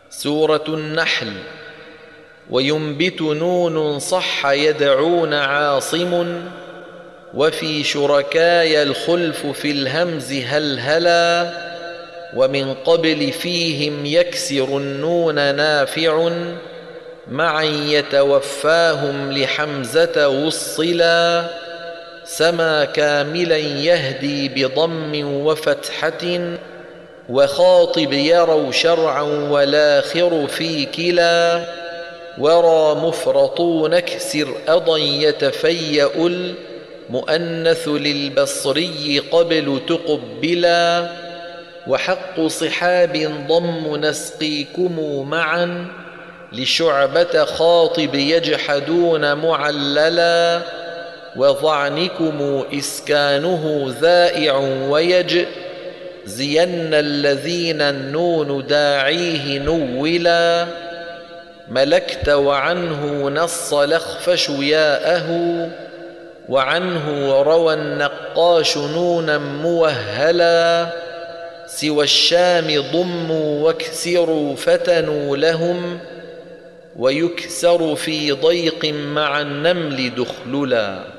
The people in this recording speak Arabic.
سورة النحل. وينبت نون صح يدعون عاصم، وفي شركاي الخلف في الهمز هلهلا، ومن قبل فيهم يكسر النون نافع، معا يتوفاهم لحمزة وصلا، سما كاملا يهدي بضم وفتحة، وخاطب يروا شرعا والآخر في كلا، ورى مفرطون اكسر أضا يتفيأ، المؤنث للبصري قبل تقبلا، وحق صحاب ضم نسقيكم معا، لشعبة خاطب يجحدون معللا، وضعنكم إسكانه ذائع زين الذين النون داعيه نولا، ملكت وعنه نص لخفش ياءه، وعنه روى النقاش نونا موهلا، سوى الشام ضموا واكسروا فتنوا لهم، ويكسر في ضيق مع النمل دخللا.